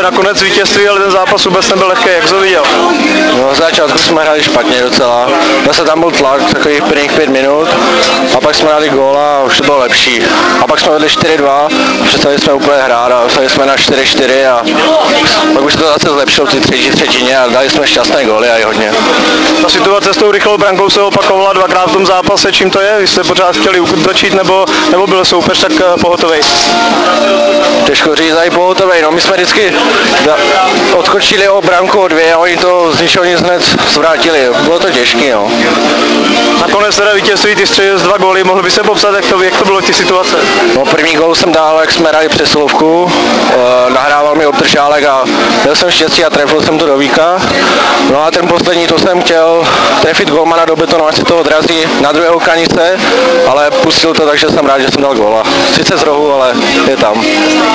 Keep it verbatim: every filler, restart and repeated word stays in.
nakonec vítězství, ale ten zápas vůbec nebyl lehký, jak jsi to viděl? No, v začátku jsme hráli špatně docela. Zase tam byl tlak, takových prvních pět minut. A pak jsme dali gól a už to bylo lepší. A pak jsme vedli čtyři dva, přestali jsme úplně hrát a dostali jsme na čtyři čtyři a pak už se to zase zlepšilo v té třetí třetině a dali jsme šťastné góly a i hodně. Ta situace s tou rychlou brankou se opakovala dvakrát v tom zápase, čím to je? Vy jste pořád chtěli útočit nebo, nebo byl soupeř tak pohotovej? Těžko říct, i pohotovej, no my jsme vždycky odskočili o branku o dvě a oni to z ničeho nic hned zvrátili, bylo to těžké, no. Nakonec teda vítězství, ty střelil z dva góly, mohl by se popsat, jak to, jak to bylo v té situace? No, první gól jsem dal, jak jsme hráli přesilovku, e, nahrával mi odtržálek a měl jsem štěstí a trefil jsem to do víka. No a ten poslední, to jsem chtěl trefit golmana do betonu, až se to odrazí na druhého kanice, ale pustil to, takže jsem rád, že jsem dal góla. Sice z rohu, ale je tam.